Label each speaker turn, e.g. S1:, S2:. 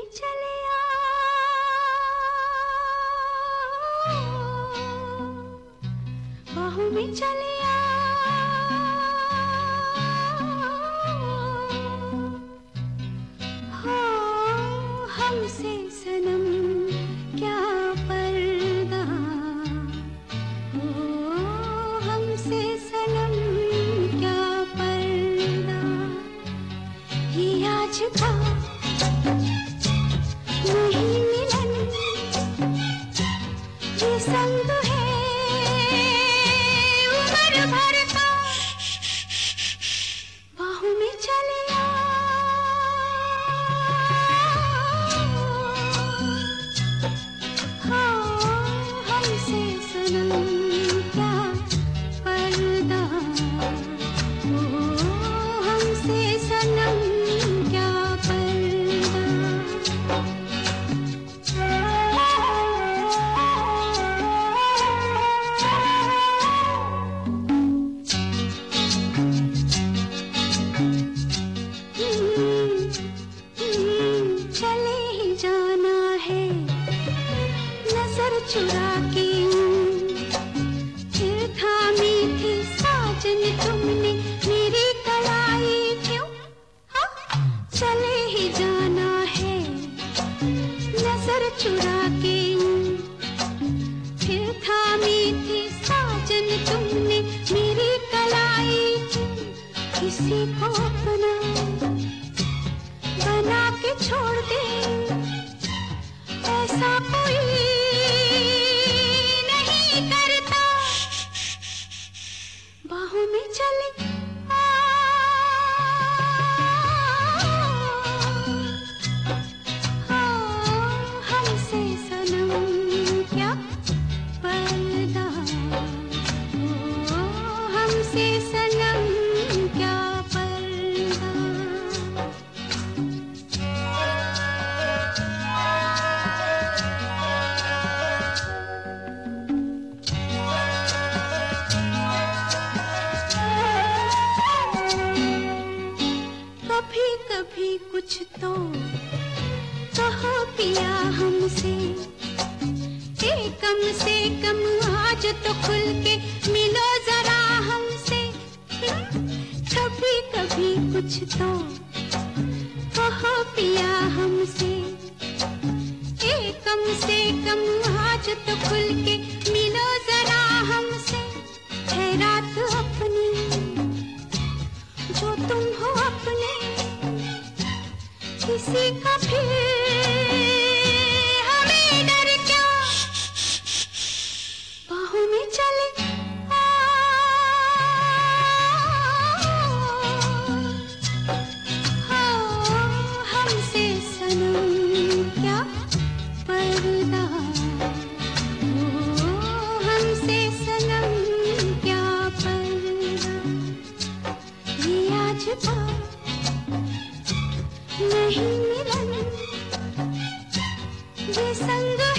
S1: चले बाहों में चले हो हमसे सनम क्या पर्दा हो हमसे सनम क्या पर्दा ये आज का नहीं मिलन ये संग है उम्र भर का बाहों में चले हमसे सनम क्या पर्दा हो हमसे सनम क्या चले ही जाना है नजर चुरा के फिर थामी थी साजन तुमने मेरी कलाई क्यों हाँ चले ही जाना है नजर चुरा के फिर थामी थी साजन तुमने मेरी कलाई किसी को अपना बना के छोड़ दे ऐसा कोई नहीं करता बाहों में चले हमसे सनम क्या पर्दा हो हमसे सनम क्या पर्दा कभी कभी कुछ तो कहो पिया हमसे कम से कम आज तो खुल के मिलो जरा हमसे कभी कभी कुछ तो कहो पिया हमसे कम से कम आज तो खुल के मिलो जरा हमसे है रात अपनी जो तुम हो अपने किसी का फिर हमें डर क्या बाहों में चले हमसे सनम क्या पर्दा हो हमसे सनम क्या पर्दा ये आज का नहीं मिलन ये संग